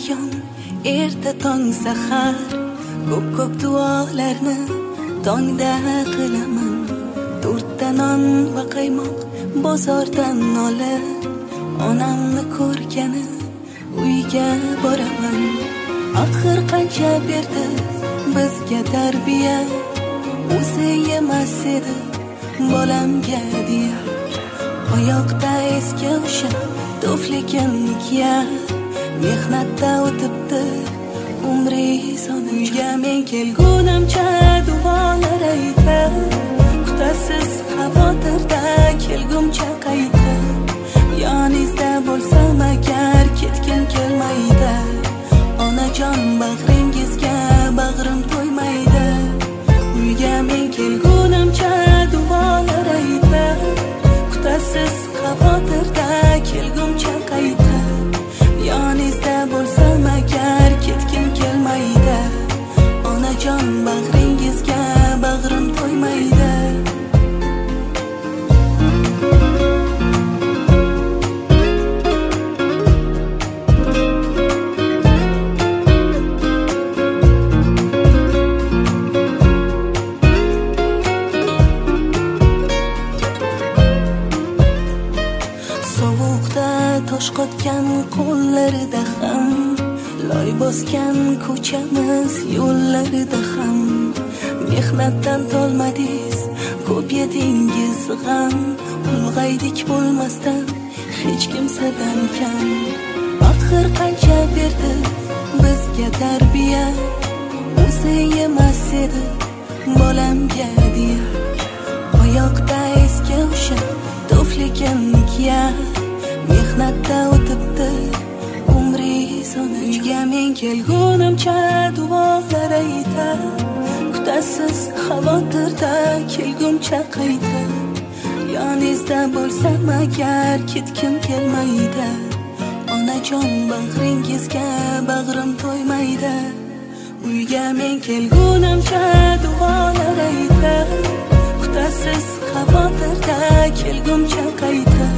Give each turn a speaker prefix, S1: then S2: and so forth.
S1: ayyon erta tong sahar ko'p duolarni tongda qilaman. To'rtta non va qaymoq bozordan olib onamni ko'rgani uyga boraman. Axir qancha berdi bizga tarbiya, o'zi yemas edi bolamga deya. Oyoqda eski o'sha tufligim kiyar, mehnatda o'tibdi umri soni. Uyga men kelgunimcha duolar aytib, kutasiz xavotirda kelgumcha qaytib. Yoningizda bo'lsam agar ketgim kelmaydi, onajon bag'ringizga bag'rim to'ymaydi. Uyga men kelgunimcha duolar aytib, kutasiz xavotirda kelgumcha qaytib. Yoningizda bo'lsam agar ketgim kelmaydi, onajon bag'ringizga bag'rim to'ymaydi. Sovuqda tosh qotgan qo'llarida ham, loy bosgan ko'chamiz yo'llarida ham, mehnatdan tolmadingiz, ko'p yedingiz g'am. Ulg'aydik bo'lmasdan hech kimsadan kam. Axir qancha berdi bizga tarbiya, o'zi yemas edi bolamga deya. Oyoqda eski o'sha tufligim kiyar, mehnatda o'tibdi umri soni. Uyga men kelgunimcha duolar aytib, kutasiz xavotirda kelgumcha qaytib. Yoningizda bo'lsam agar ketgim kelmaydi, onajon bag'ringizga bag'rim to'ymaydi. Uyga men kelgunimcha duolar aytib, kutasiz xavotirda kelgumcha qaytib.